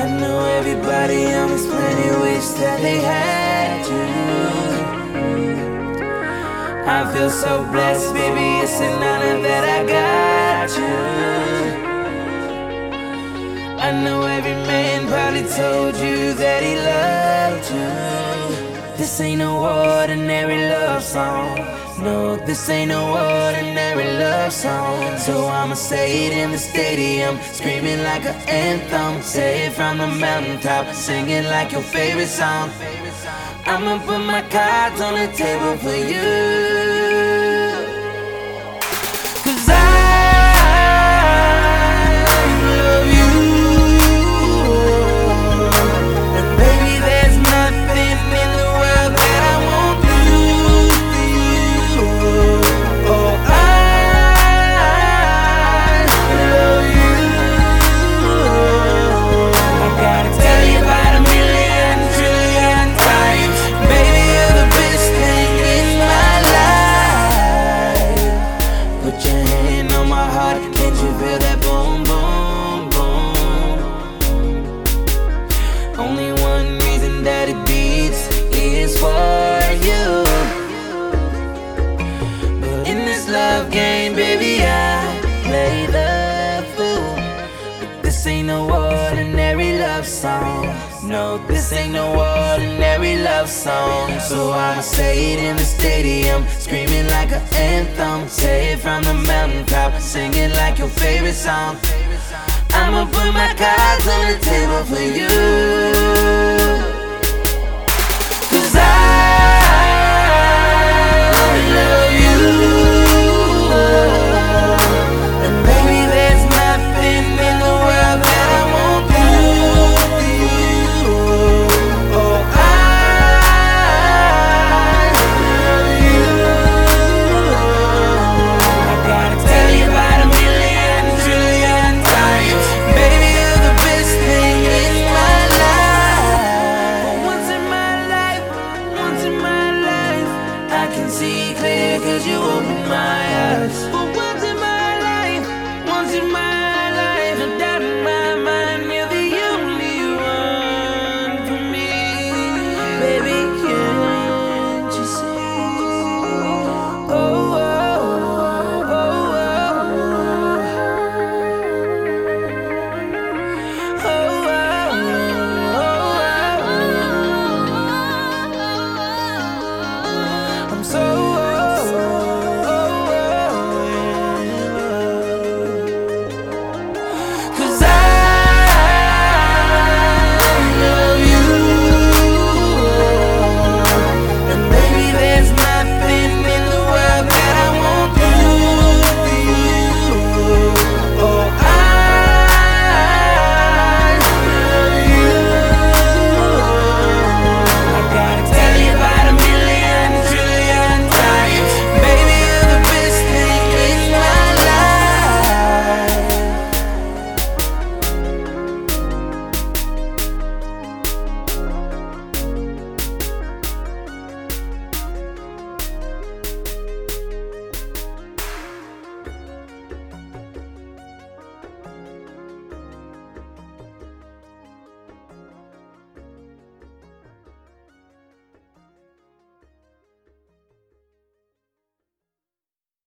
I know everybody on this planet wish that they had you. I feel so blessed, baby, it's an honor that I got you. I know every man probably told you that he loved you. This ain't no ordinary love song. No, this ain't no ordinary love song. So I'ma say it in the stadium, screaming like an anthem. Say it from the mountaintop, singing like your favorite song. I'ma put my cards on the table for you. Only one reason that it beats is for you. But in this love game, baby, I play the fool. But this ain't no ordinary love song. No, this ain't no ordinary love song. So I'ma say it in the stadium, screaming like an anthem. Say it from the mountaintop, singing like your favorite song. I'ma put my cards on the table for you.